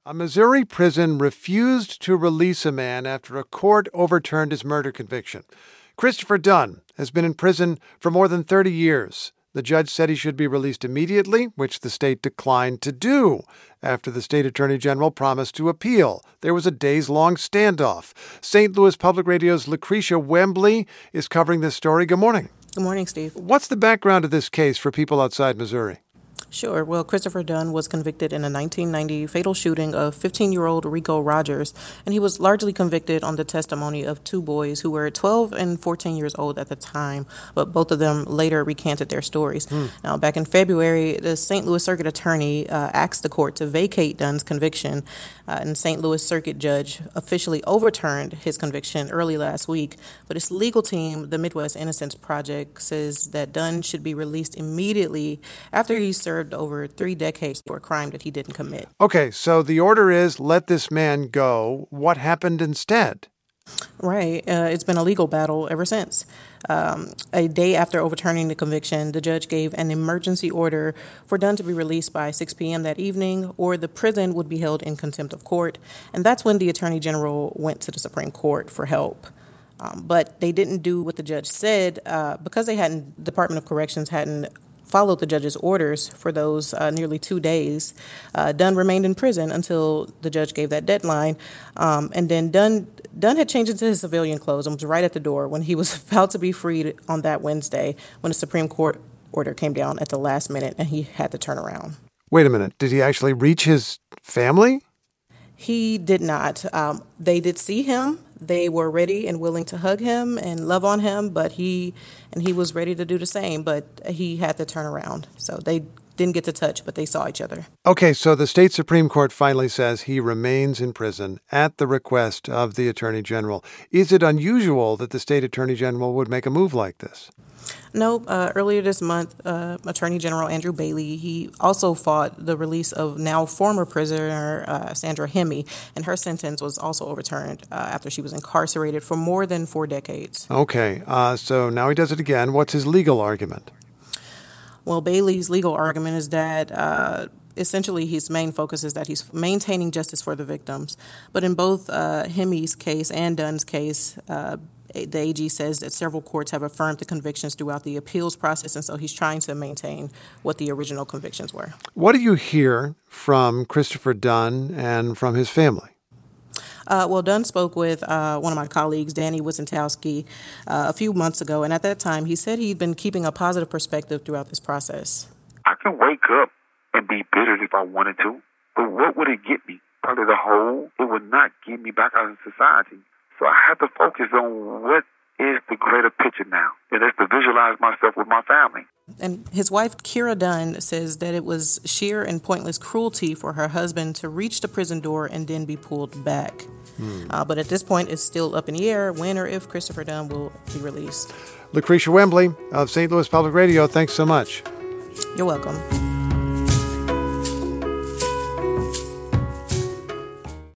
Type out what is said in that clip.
A Missouri prison refused to release a man after a court overturned his murder conviction. Christopher Dunn has been in prison for more than 30 years. The judge said he should be released immediately, which the state declined to do. After the state attorney general promised to appeal, there was a days-long standoff. St. Louis Public Radio's Lucretia Wembley is covering this story. Good morning. Good morning, Steve. What's the background of this case for people outside Missouri? Sure. Well, Christopher Dunn was convicted in a 1990 fatal shooting of 15-year-old Rico Rogers, and he was largely convicted on the testimony of two boys who were 12 and 14 years old at the time, but both of them later recanted their stories. Now, back in February, the St. Louis Circuit Attorney asked the court to vacate Dunn's conviction, and St. Louis Circuit Judge officially overturned his conviction early last week, but his legal team, the Midwest Innocence Project, says that Dunn should be released immediately after he served over 3 decades for a crime that he didn't commit. Okay, so the order is let this man go. What happened instead? Right. It's been a legal battle ever since. A day after overturning the conviction, the judge gave an emergency order for Dunn to be released by 6 p.m. that evening, or the prison would be held in contempt of court. And that's when the attorney general went to the Supreme Court for help. But they didn't do what the judge said because Department of Corrections hadn't followed the judge's orders for those nearly 2 days. Dunn remained in prison until the judge gave that deadline. And then Dunn had changed into his civilian clothes and was right at the door when he was about to be freed on that Wednesday when the Supreme Court order came down at the last minute and he had to turn around. Wait a minute. Did he actually reach his family? He did not. They did see him. They were ready and willing to hug him and love on him, but he was ready to do the same, but he had to turn around. So they didn't get to touch, but they saw each other. Okay, so the state Supreme Court finally says he remains in prison at the request of the Attorney General. Is it unusual that the state Attorney General would make a move like this? No. Earlier this month, Attorney General Andrew Bailey, he also fought the release of now former prisoner Sandra Hemme, and her sentence was also overturned after she was incarcerated for more than 4 decades. Okay, so now he does it again. What's his legal argument? Well, Bailey's legal argument is that essentially his main focus is that he's maintaining justice for the victims. But in both Hemme's case and Dunn's case, the AG says that several courts have affirmed the convictions throughout the appeals process, and so he's trying to maintain what the original convictions were. What do you hear from Christopher Dunn and from his family? Well, Dunn spoke with one of my colleagues, Danny Wicentowski, a few months ago, and at that time he said he'd been keeping a positive perspective throughout this process. I can wake up and be bitter if I wanted to, but what would it get me? Probably the whole. It would not get me back out in society. So I have to focus on what is the greater picture now, and that's to visualize myself with my family. And his wife, Kira Dunn, says that it was sheer and pointless cruelty for her husband to reach the prison door and then be pulled back. But at this point, it's still up in the air when or if Christopher Dunn will be released. Lucretia Wembley of St. Louis Public Radio, thanks so much. You're welcome.